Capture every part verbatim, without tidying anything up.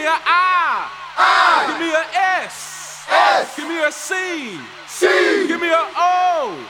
me a I. I. Give me a S. S. Give me a C. C. Give me a O.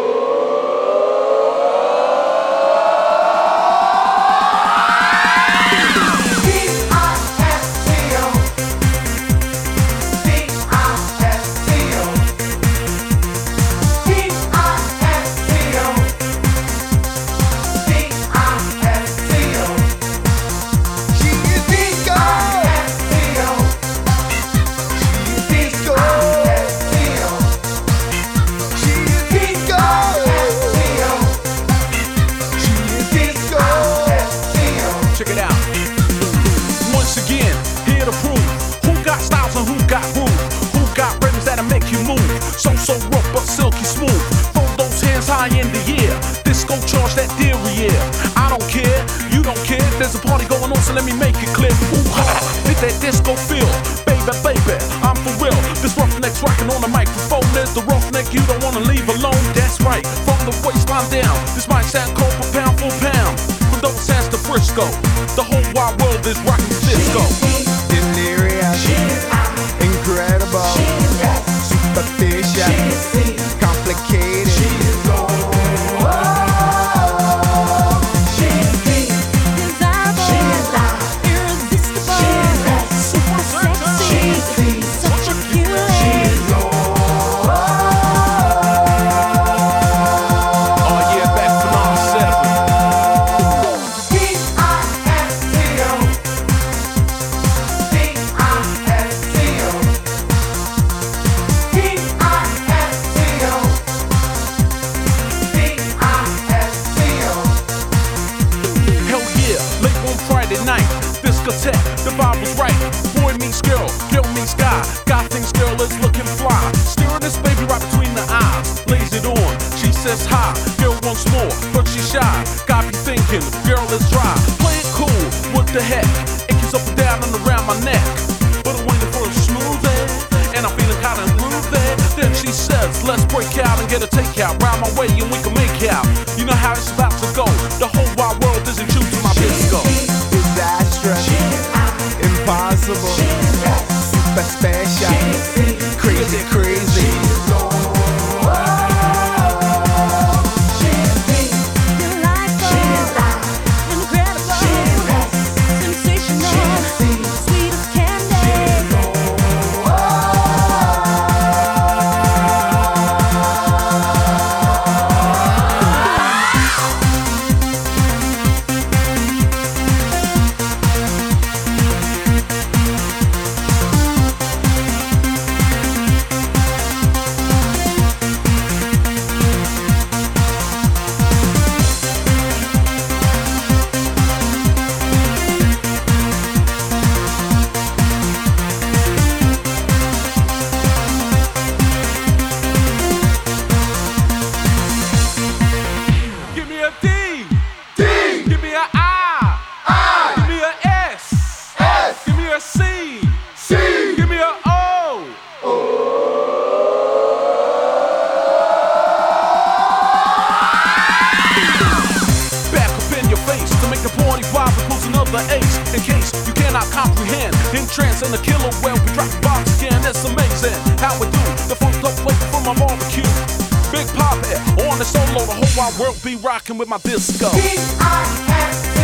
Check it out. Once again, here to prove who got styles and who got groove, who got rhythms that'll make you move. So so rough but silky smooth. Throw those hands high in the air. Disco charge that derriere. I don't care, you don't care. There's a party going on, so let me make it clear. Ooh ha, hit that disco feel, baby, baby. I'm for real. This roughneck's rocking on the microphone. There's the roughneck you don't wanna leave alone. That's right, from the waistline down. This might sound cold, but pound for pound. From those hands to Frisco, the whole wide world is rocking disco. Delirious, incredible, superstitious, complicated. The vibe was right. Boy meets girl, girl meets guy. Guy thinks girl is looking fly. Staring this baby right between the eyes. Lays it on, she says hi. Girl wants more, but she's shy. Got me thinking, girl is dry. Play it cool, what the heck? It keeps up and down and around my neck. But I'm waiting for a smooth it, and I'm feeling kinda groovy. Then she says, let's break out and get a takeout. Round my way and we can make out. You know how it's about to go. The whole wide world isn't true to my disco. Disastrous, impossible, super special, crazy, crazy. Ace, in case you cannot comprehend, in trance and the killer well we drop the box again. It's amazing how we do the funk club waiting for my barbecue. Big Pop on the solo, the whole wide world be rocking with my disco. D I S